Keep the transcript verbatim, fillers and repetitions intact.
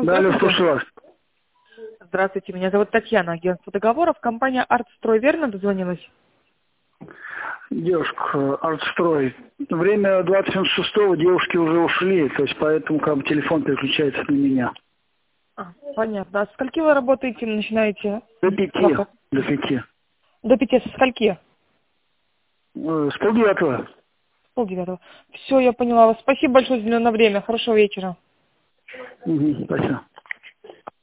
Да, алло, Здравствуйте. слушаю вас. Здравствуйте, меня зовут Татьяна, агентство договоров. Компания «Артстрой», верно дозвонилась? Девушка, артстрой. Время двадцать шестого, девушки уже ушли, то есть поэтому как бы телефон переключается на меня. А, понятно. А с скольки вы работаете, начинаете До пяти. работу? До пяти. До пяти, со скольки? Э, С полдевятого. С полдевятого. Все, я поняла вас. Спасибо большое за уделенное время. Хорошего вечера. Угу, спасибо.